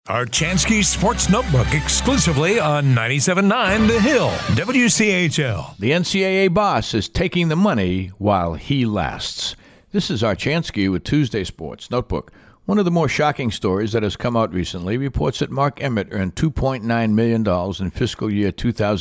Archansky Sports Notebook exclusively on 97.9 The Hill, WCHL. The NCAA boss is taking the money while he lasts. This is Archansky with Tuesday Sports Notebook. One of the more shocking stories that has come out recently reports that Mark Emmett earned $2.9 million in fiscal year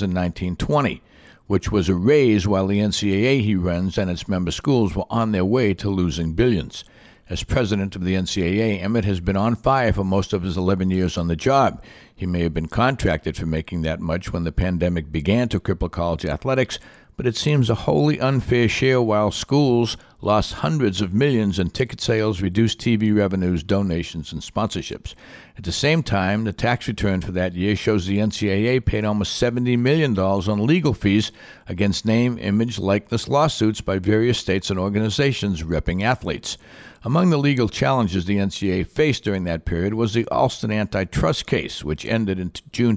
2019-20, which was a raise while the NCAA he runs and its member schools were on their way to losing billions. As president of the NCAA, Emmett has been on fire for most of his 11 years on the job. He may have been contracted for making that much when the pandemic began to cripple college athletics, but it seems a wholly unfair share while schools lost hundreds of millions in ticket sales, reduced TV revenues, donations, and sponsorships. At the same time, the tax return for that year shows the NCAA paid almost $70 million on legal fees against name, image, likeness lawsuits by various states and organizations repping athletes. Among the legal challenges the NCAA faced during that period was the Alston antitrust case, which ended in June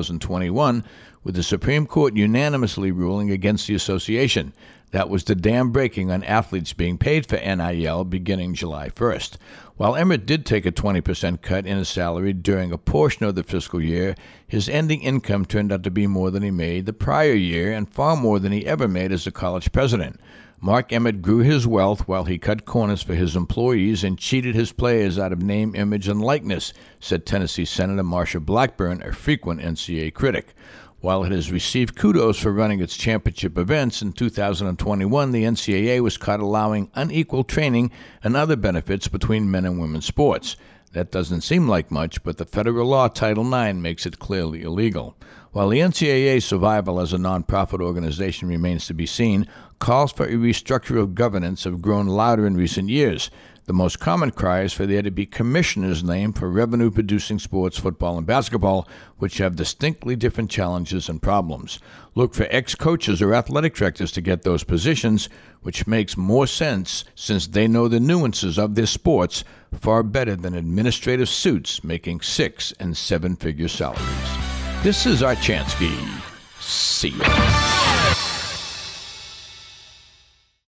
2021 with the Supreme Court unanimously ruling against the association. That was the dam breaking on athletes being paid for NIL beginning July 1st. While Emmett did take a 20% cut in his salary during a portion of the fiscal year, his ending income turned out to be more than he made the prior year and far more than he ever made as a college president. Mark Emmett grew his wealth while he cut corners for his employees and cheated his players out of name, image, and likeness, said Tennessee Senator Marsha Blackburn, a frequent NCAA critic. While it has received kudos for running its championship events, in 2021 the NCAA was caught allowing unequal training and other benefits between men and women's sports. That doesn't seem like much, but the federal law Title IX makes it clearly illegal. While the NCAA's survival as a nonprofit organization remains to be seen, calls for a restructure of governance have grown louder in recent years. The most common cry is for there to be commissioners named for revenue-producing sports, football and basketball, which have distinctly different challenges and problems. Look for ex-coaches or athletic directors to get those positions, which makes more sense since they know the nuances of their sports far better than administrative suits making 6- and 7-figure salaries. This is Archansky. See ya.